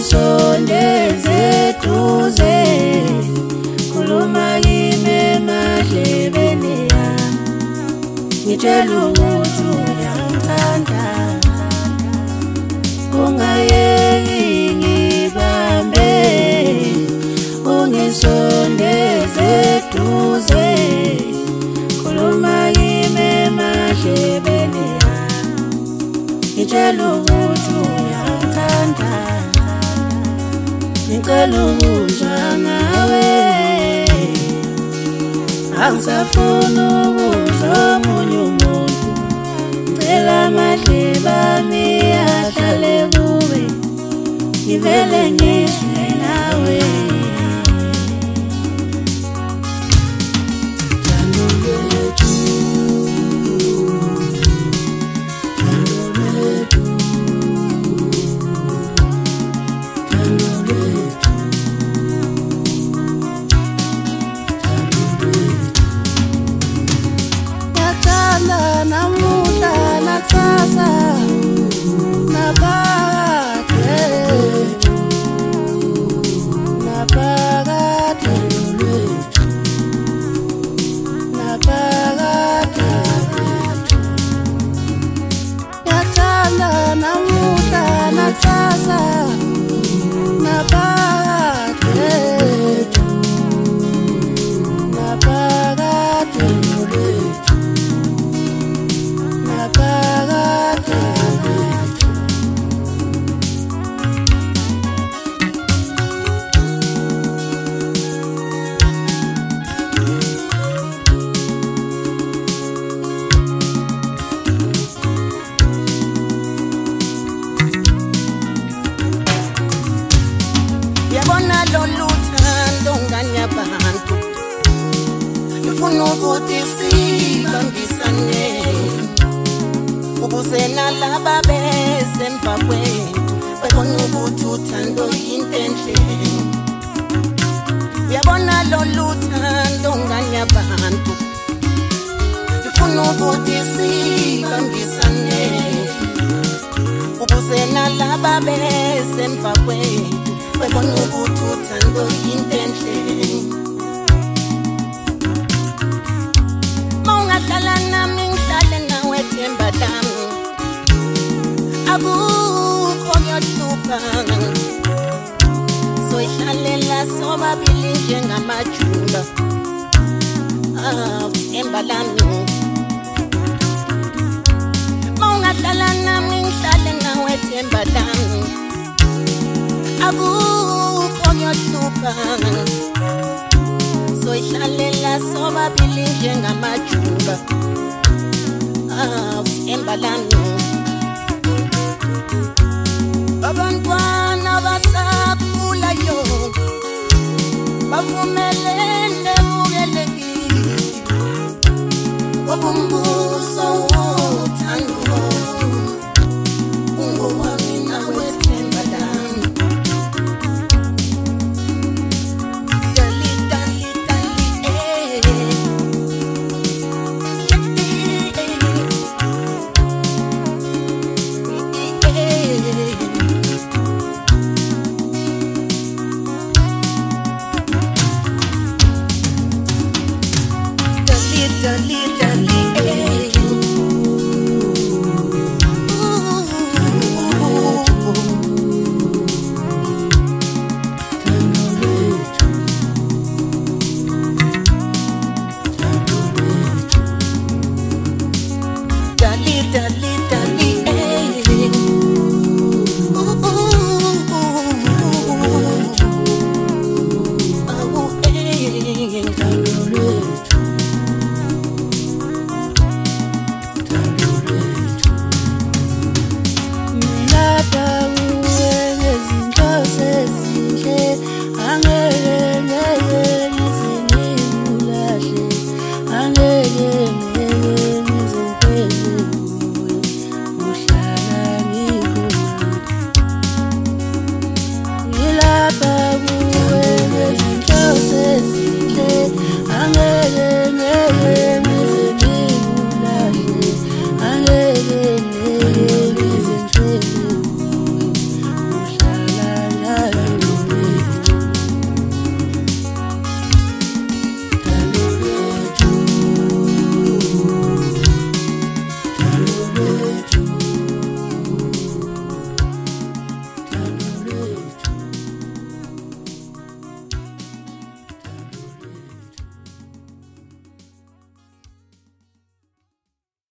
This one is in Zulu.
ungisondeze eduze, khuluma kimi emadlebeni yami, ngitshela ukuthi uyangithanda, ungayeki ngibambe, ungisondeze eduze, khuluma kimi emadlebeni yami, ngitshela ukuthi uyangithanda, ngicela ukuzwa ngawe, angisafuni ukuzwa omunye umuntu, ngicela amadlebe ami ahlale kuwe, ngivele ngizwe nawe. Namuhla nakusasa naphakade, naphakade, naphakade, yathanda namuhla nakusasa naphakade, naphakade, yabona lolu thando ngani yabantu, ngifuna ukuthi sibambisane ukuze nalaba besemva kwethu bebona ukuthi uthando yinto enhle. Uyabona lolu thando ngani yabantu, ngifuna ukuthi sibambisane ukuze nalaba besemva kwethu bebona ukuthi uthando yinto enhle. Mawungahlala nami ngihlale nawe themba lami, akukho ngiyohlupha, soyihlalela sobabili njengamajula. Themba lami, mawungahlala nami ngihlale nawe themba lami, akukho ngiyohlupha, soyihlalela sobabili njengamajula. Themba lami, abantwana basakhulayo bavumelene bukelekile, obumbuso wothando ungowami nawe themba lami. Dali, dali, dali, dali, dali, dali,